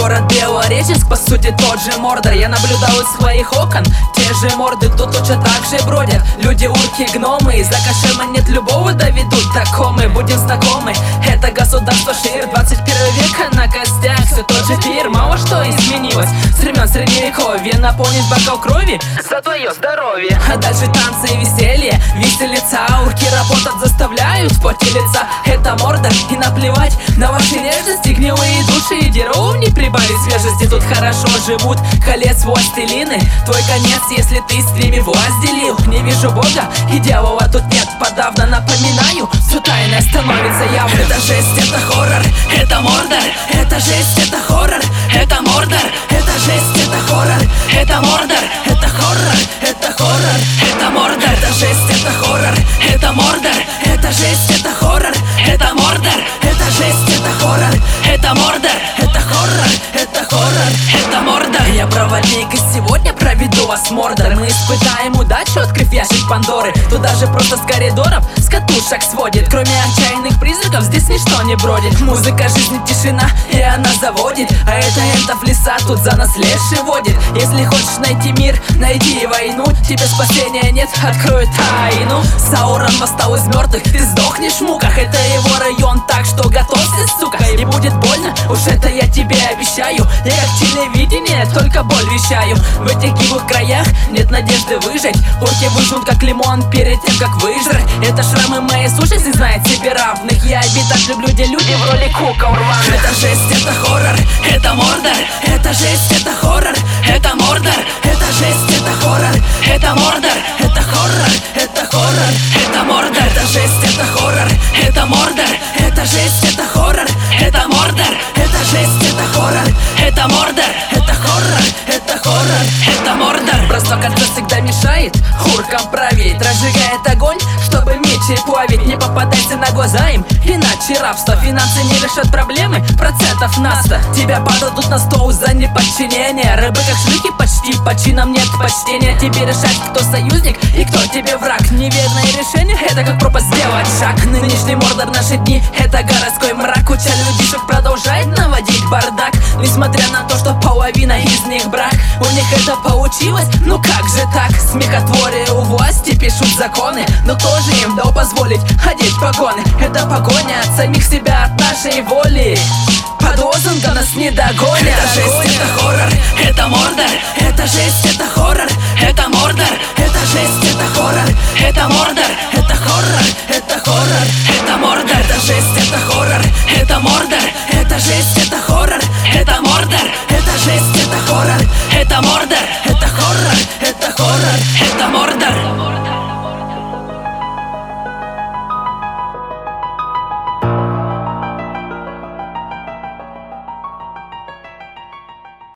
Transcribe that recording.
Город Белореченск, по сути тот же Мордор. Я наблюдал из своих окон те же морды, тут точно так же бродят люди, урки, гномы. За кошема нет любого доведут такомы. Будем знакомы, это государство Шир, 21 века на костях, все тот же пир. Мало что изменилось с времен средневековья. Наполнить бокал крови за твое здоровье. А дальше танцы и веселье, веселица. Урки работать заставляют в поте лица. Это Мордор, и наплевать на ваши нежности. Гнилые души и деров не прибавить свежести. Тут хорошо живут колец, властелины. Твой конец, если ты с ними власть делил. Не вижу бога и дьявола тут нет. Подавно напоминаю, все тайное становится явным. Это жесть, это хоррор, это Мордор. Это жесть, это хоррор, это Мордор. Это жесть, это хоррор, это Мордор. Это хоррор, это хоррор, это Мордор. Это жесть, это хоррор, это Мордор. Это жесть, это хоррор, это Мордор. Это жесть, это хоррор, это Мордор. Это хоррор, это хоррор, это Мордор. Я проводник, и сегодня проведу вас, Мордор. Мы испытаем удачу, открыв ящик Пандоры. Туда же просто с коридоров, с катушек сводит. Кроме отчаянных призраков здесь ничто не бродит. Музыка, жизнь, тишина, и она заводит. А это энтов леса тут за нас леший водит. Если хочешь найти мир, найди войну. Тебе спасения нет, открою тайну. Саурон восстал из мертвых, ты сдохнешь в муках. Это его район, так что готовься, сука. И будет больно, уж это я тебе обещаю. Я как телевидение, только боль вещаю. В этих гиблых краях нет надежды выжить. Урки выжжут как лимон перед тем, как выжрать. Это шрамы моей сущности, знает себе равных. Я обитать люблю, где люди в роли кукол рваных. Это жесть, это хоррор, это Мордор. Это жесть, это хоррор, это Мордор. Это жесть, это хоррор, это Мордор. Это хоррор, это хоррор, это Мордор. Это жесть, это хоррор, это Мордор. Это жесть, это хоррор, это Мордор. Это жесть, это хоррор, это Мордор. Это хоррор, это хоррор, это Мордор. Бросок отца всегда мешает уркам править. Разжигает огонь, чтобы мечи плавить. Не попадайся на глаза им, иначе рабство. Финансы не решат проблемы, процентов на 100. Тебя подадут на стол за неподчинение. Рыбы как шлюхи почти, по чинам нет почтения. Тебе решать, кто союзник и кто тебе враг. Неверное решение, это как пропасть сделать шаг. Нынешний Мордор, наши дни, это городской мрак. Куча людишек продолжает наводить бардак. Несмотря на то, что половина из них брак. У них это получилось, ну как же так? Смехотворы у власти пишут законы, но тоже им дал позволить одеть погоны. Это погоня от самих себя, от нашей воли. Под лозунгом нас не догонят. Это жесть, это хоррор, это Мордор. Это жесть, это хоррор, это Мордор. Это жесть, это хоррор, это Мордор. Это хоррор, это хоррор, это Мордор. Это жесть, это хоррор, это Мордор. Это жесть, это хоррор, это Мордор. Это жесть, это хоррор, это Мордор. Это хоррор, это хоррор, это Мордор.